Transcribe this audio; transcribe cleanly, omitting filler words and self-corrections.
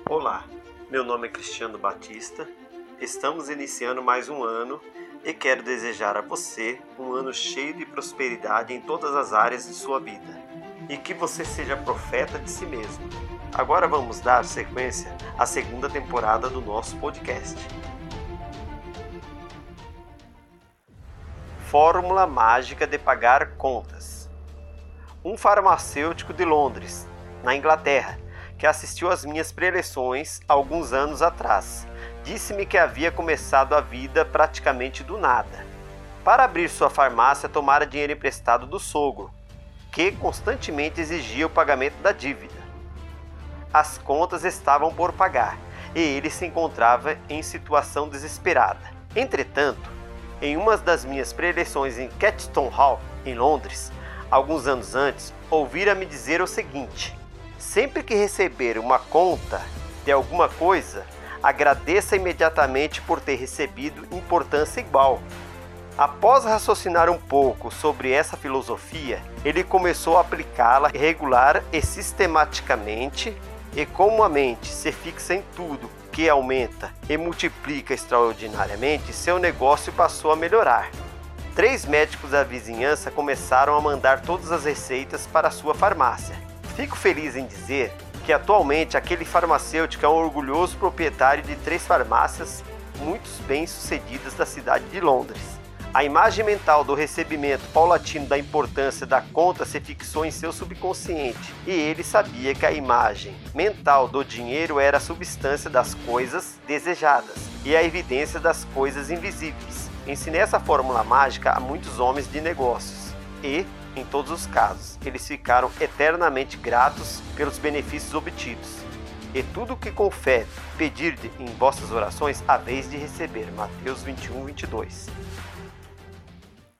Olá, meu nome é Cristiano Batista, estamos iniciando mais um ano e quero desejar a você um ano cheio de prosperidade em todas as áreas de sua vida e que você seja profeta de si mesmo. Agora vamos dar sequência à segunda temporada do nosso podcast. Fórmula mágica de pagar contas. Um farmacêutico de Londres, na Inglaterra, que assistiu às minhas preleções alguns anos atrás, disse-me que havia começado a vida praticamente do nada. Para abrir sua farmácia, tomara dinheiro emprestado do sogro, que constantemente exigia o pagamento da dívida. As contas estavam por pagar e ele se encontrava em situação desesperada. Entretanto, em uma das minhas preleções em Caxton Hall, em Londres, alguns anos antes, ouvira-me dizer o seguinte: sempre que receber uma conta de alguma coisa, agradeça imediatamente por ter recebido importância igual. Após raciocinar um pouco sobre essa filosofia, ele começou a aplicá-la regular e sistematicamente, e como a mente se fixa em tudo que aumenta e multiplica extraordinariamente, seu negócio passou a melhorar. 3 médicos da vizinhança começaram a mandar todas as receitas para a sua farmácia. Fico feliz em dizer que atualmente aquele farmacêutico é um orgulhoso proprietário de 3 farmácias muito bem-sucedidas da cidade de Londres. A imagem mental do recebimento paulatino da importância da conta se fixou em seu subconsciente e ele sabia que a imagem mental do dinheiro era a substância das coisas desejadas e a evidência das coisas invisíveis. Ensinei essa fórmula mágica a muitos homens de negócios e, em todos os casos, eles ficaram eternamente gratos pelos benefícios obtidos. E tudo o que com fé pedir em vossas orações, haveis de receber. Mateus 21, 22.